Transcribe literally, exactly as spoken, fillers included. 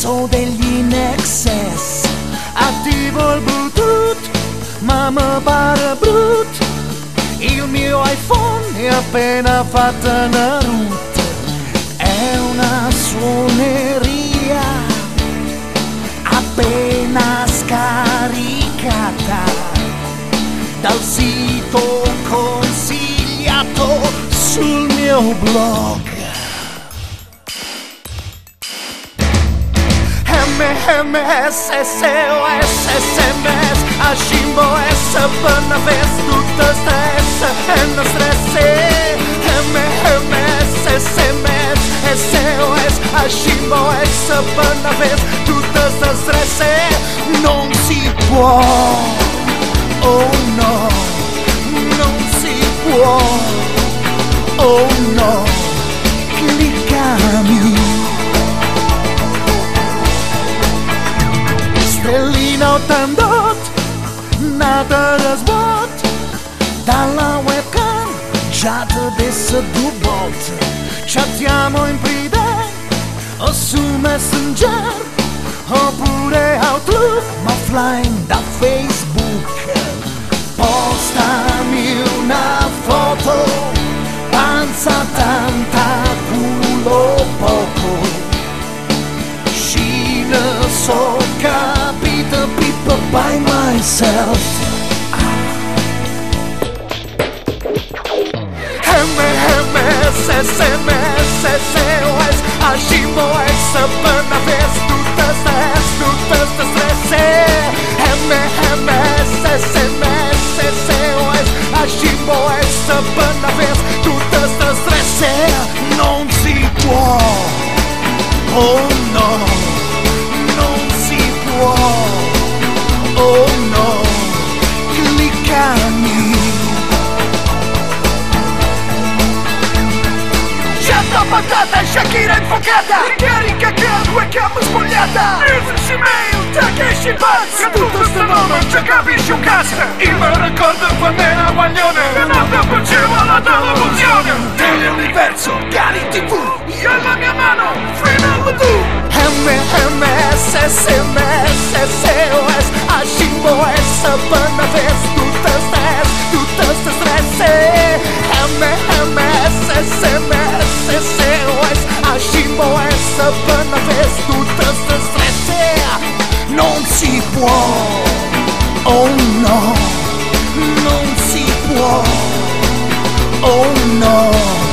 So degli in excess, attivo il Bluetooth, ma mi pare brutto. Il mio iPhone è appena fatta una route, è una suoneria appena scaricata dal sito consigliato sul mio blog. M M S S O S S M S a Scimbo S per vez tutto stress e non stress. M M S S M S S O S a Scimbo S per vez tutto stress. Non si può, oh no, non si può, oh no, cliccami. Stellina ottantotto, nata da sbot, dalla webcam, chat adesso due volte. Chattiamo in privé, o su Messenger, oppure Outlook, ma offline da Facebook. Postami una foto, panza tanta, culo poco. Scina so capito, people by myself. M M S S M S S O S a Scimbo S per una vez tutto stress, tutto stress. M M S S M S S O S a Scimbo S per una vez tutto stress. Non si può, oh no, non si può, oh no, cliccami. Certo patata, Shakira infuocata, ricarica cam, webcam spogliata, music email, Takeshi Buzz, tutto sto mondo non ci capisci un cazzo. Io me lo ricordo quando era guaglione, e non facevo la televizione dell'universo, cari tivù, io la mia mano, fino al tu. M M S S M S S O S a Scimbo S per una vez tutto stress, tutto stress. M M S S M S S O S a Scimbo S per una vez tutto stress. Non si può, oh no, non si può, oh no.